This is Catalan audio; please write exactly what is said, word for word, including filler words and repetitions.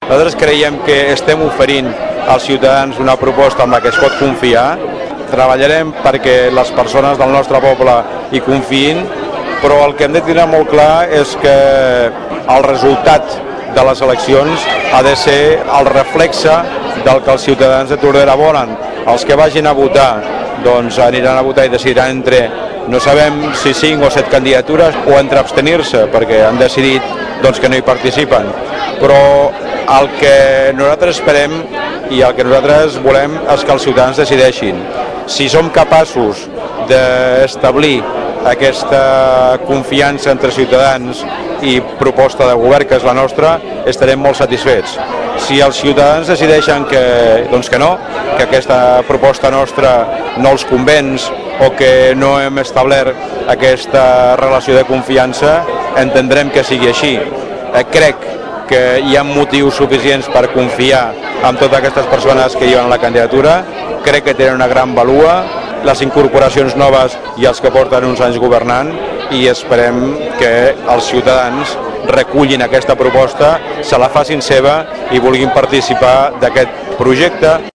Nosaltres creiem que estem oferint als ciutadans una proposta amb la que es pot confiar. Treballarem perquè les persones del nostre poble hi confiïn, però el que hem de tenir molt clar és que el resultat de les eleccions ha de ser el reflexe del que els ciutadans de Tordera volen. Els que vagin a votar doncs aniran a votar i decidiran entre, no sabem si cinc o set candidatures o entre abstenir-se, perquè han decidit doncs, que no hi participen. Però el que nosaltres esperem i el que nosaltres volem és que els ciutadans decideixin. Si som capaços d'establir aquesta confiança entre ciutadans i proposta de govern, que és la nostra, estarem molt satisfets. Si els ciutadans decideixen que, doncs que no, que aquesta proposta nostra no els convenç o que no hem establert aquesta relació de confiança, entendrem que sigui així. Crec que hi ha motius suficients per confiar en totes aquestes persones que hi ha en la candidatura. Crec que tenen una gran vàlua, les incorporacions noves i els que porten uns anys governant, i esperem que els ciutadans recullin aquesta proposta, se la facin seva i vulguin participar d'aquest projecte.